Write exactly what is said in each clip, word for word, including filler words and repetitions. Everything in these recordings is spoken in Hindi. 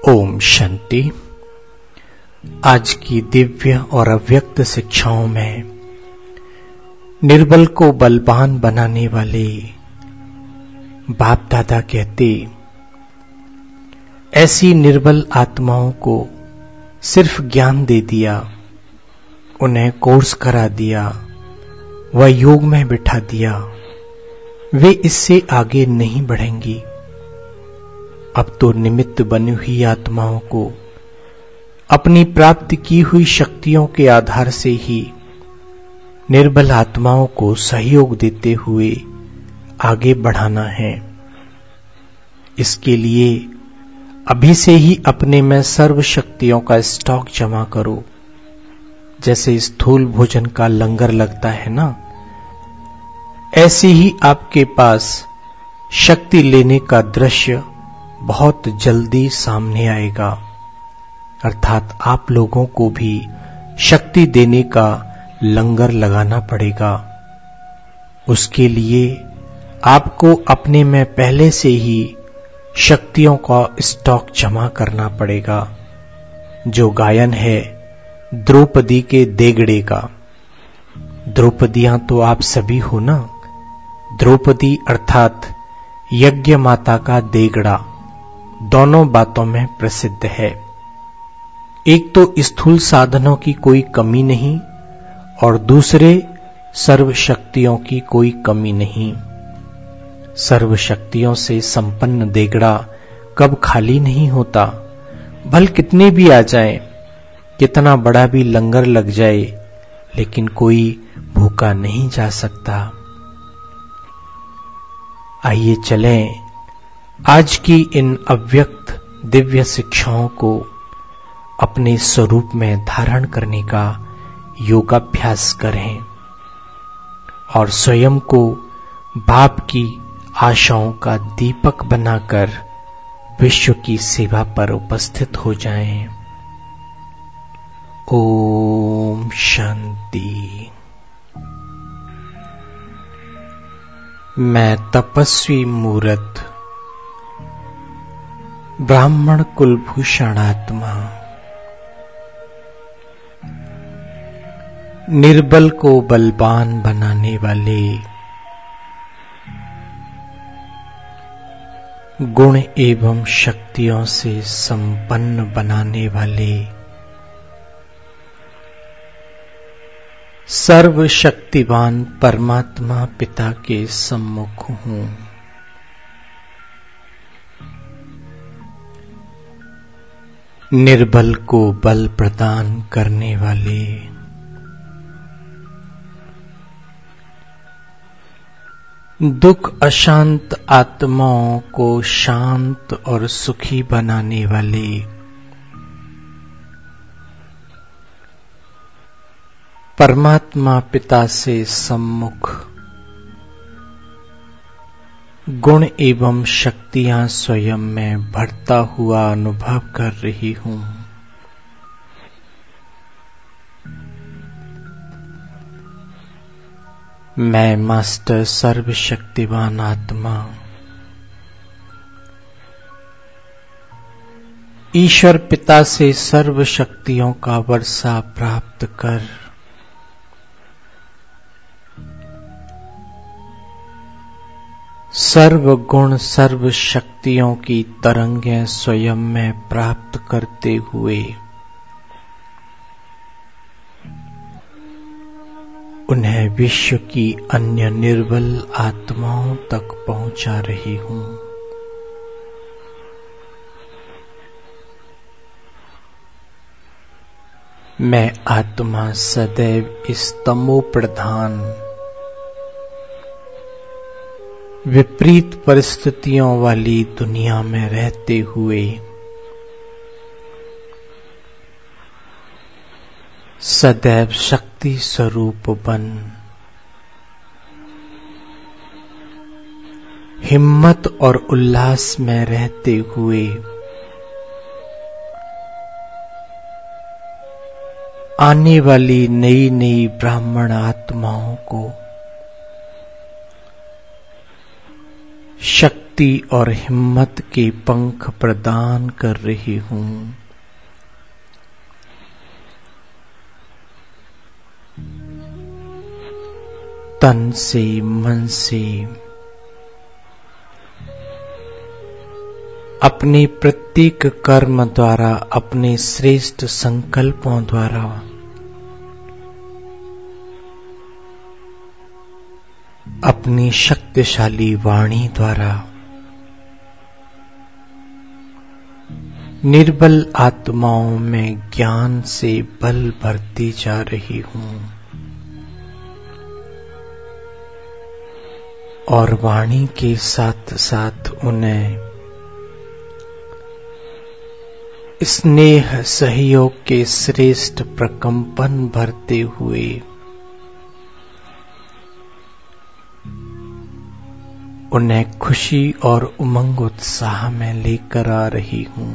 ओम शांति। आज की दिव्य और अव्यक्त शिक्षाओं में निर्बल को बलवान बनाने वाले बाप दादा कहते, ऐसी निर्बल आत्माओं को सिर्फ ज्ञान दे दिया, उन्हें कोर्स करा दिया, व योग में बिठा दिया, वे इससे आगे नहीं बढ़ेंगी। अब तो निमित्त बनी हुई आत्माओं को अपनी प्राप्त की हुई शक्तियों के आधार से ही निर्बल आत्माओं को सहयोग देते हुए आगे बढ़ाना है। इसके लिए अभी से ही अपने में सर्व शक्तियों का स्टॉक जमा करो। जैसे स्थूल भोजन का लंगर लगता है ना, ऐसे ही आपके पास शक्ति लेने का दृश्य बहुत जल्दी सामने आएगा। अर्थात आप लोगों को भी शक्ति देने का लंगर लगाना पड़ेगा। उसके लिए आपको अपने में पहले से ही शक्तियों का स्टॉक जमा करना पड़ेगा। जो गायन है द्रौपदी के देगड़े का, द्रौपदियां तो आप सभी हो ना। द्रौपदी अर्थात यज्ञ माता का देगड़ा दोनों बातों में प्रसिद्ध है। एक तो स्थूल साधनों की कोई कमी नहीं और दूसरे सर्व शक्तियों की कोई कमी नहीं। सर्व शक्तियों से संपन्न देगड़ा कब खाली नहीं होता। भल कितने भी आ जाएं, कितना बड़ा भी लंगर लग जाए, लेकिन कोई भूखा नहीं जा सकता। आइए चलें आज की इन अव्यक्त दिव्य शिक्षाओं को अपने स्वरूप में धारण करने का योगाभ्यास करें और स्वयं को बाप की आशाओं का दीपक बनाकर विश्व की सेवा पर उपस्थित हो जाएं। ओम शांति। मैं तपस्वी मूर्त ब्राह्मण कुलभूषण आत्मा निर्बल को बलवान बनाने वाले, गुण एवं शक्तियों से संपन्न बनाने वाले, सर्वशक्तिवान परमात्मा पिता के सम्मुख हूं। निर्बल को बल प्रदान करने वाले, दुख अशांत आत्माओं को शांत और सुखी बनाने वाले, परमात्मा पिता से सम्मुख गुण एवं शक्तियां स्वयं में बढ़ता हुआ अनुभव कर रही हूं। मैं मास्टर सर्वशक्तिवान आत्मा ईश्वर पिता से सर्व शक्तियों का वर्षा प्राप्त कर सर्व गुण सर्व शक्तियों की तरंगें स्वयं में प्राप्त करते हुए उन्हें विश्व की अन्य निर्बल आत्माओं तक पहुंचा रही हूं। मैं आत्मा सदैव इस तमो प्रधान विपरीत परिस्थितियों वाली दुनिया में रहते हुए सदैव शक्ति स्वरूप बन हिम्मत और उल्लास में रहते हुए आने वाली नई नई ब्राह्मण आत्माओं को शक्ति और हिम्मत के पंख प्रदान कर रही हूं। तन से, मन से, अपने प्रत्येक कर्म द्वारा, अपने श्रेष्ठ संकल्पों द्वारा अपनी शक्तिशाली वाणी द्वारा निर्बल आत्माओं में ज्ञान से बल भरती जा रही हूं और वाणी के साथ साथ उन्हें स्नेह सहयोग के श्रेष्ठ प्रकंपन भरते हुए उन्हें खुशी और उमंग उत्साह में लेकर आ रही हूं।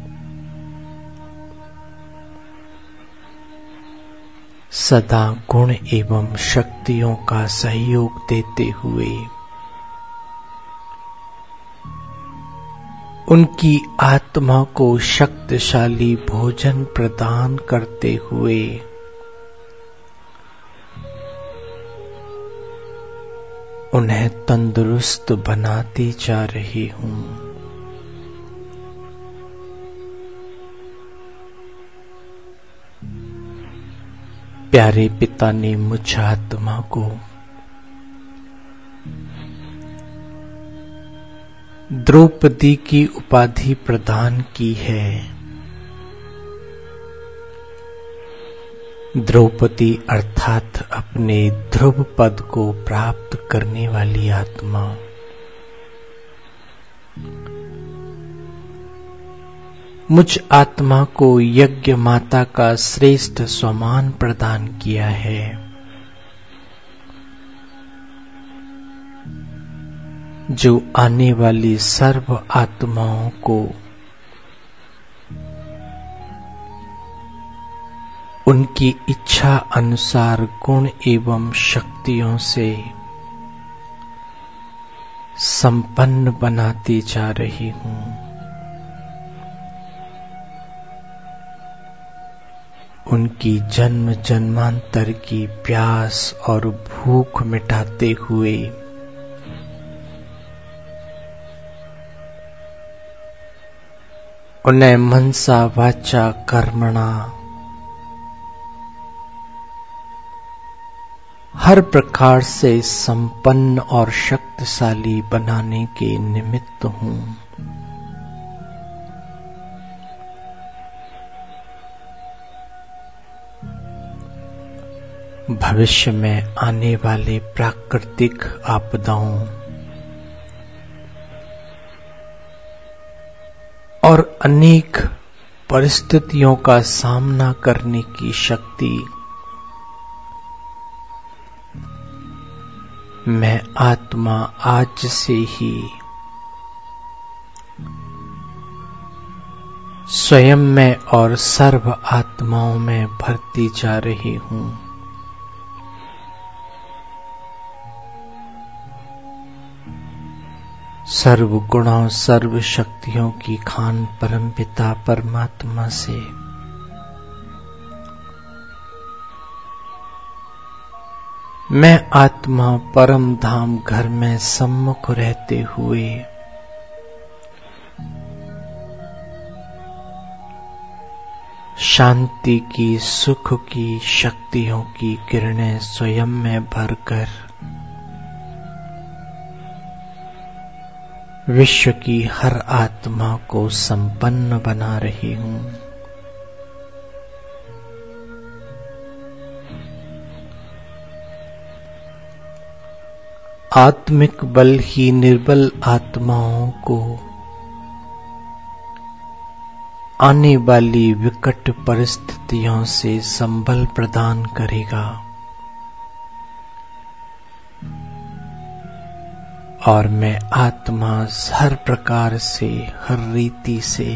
सदा गुण एवं शक्तियों का सहयोग देते हुए उनकी आत्मा को शक्तिशाली भोजन प्रदान करते हुए उन्हें तंदुरुस्त बनाती जा रही हूं। प्यारे पिता ने मुझ आत्मा को द्रौपदी की उपाधि प्रदान की है। द्रौपदी अर्थात अपने ध्रुव पद को प्राप्त करने वाली आत्मा। मुझ आत्मा को यज्ञ माता का श्रेष्ठ सम्मान प्रदान किया है। जो आने वाली सर्व आत्माओं को उनकी इच्छा अनुसार गुण एवं शक्तियों से संपन्न बनाती जा रही हूं। उनकी जन्म जन्मांतर की प्यास और भूख मिटाते हुए उन्हें मनसा वाचा कर्मणा हर प्रकार से संपन्न और शक्तिशाली बनाने के निमित्त हूं। भविष्य में आने वाले प्राकृतिक आपदाओं और अनेक परिस्थितियों का सामना करने की शक्ति मैं आत्मा आज से ही स्वयं में और सर्व आत्माओं में भरती जा रही हूं। सर्व गुणों सर्व शक्तियों की खान परमपिता परमात्मा से मैं आत्मा परम धाम घर में सम्मुख रहते हुए शांति की, सुख की, शक्तियों की किरणें स्वयं में भरकर विश्व की हर आत्मा को संपन्न बना रही हूं। आत्मिक बल ही निर्बल आत्माओं को आने वाली विकट परिस्थितियों से संबल प्रदान करेगा और मैं आत्मा हर प्रकार से, हर रीति से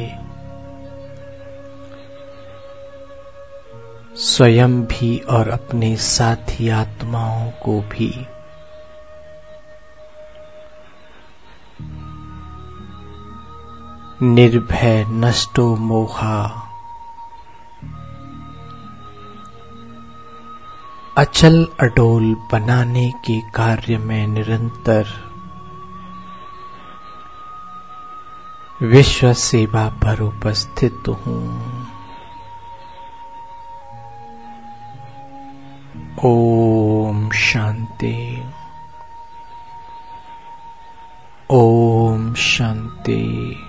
स्वयं भी और अपने साथी आत्माओं को भी निर्भय नष्टो मोहा, अचल अडोल बनाने के कार्य में निरंतर विश्व सेवा पर उपस्थित हूँ। ओम शांति। ओम शांति।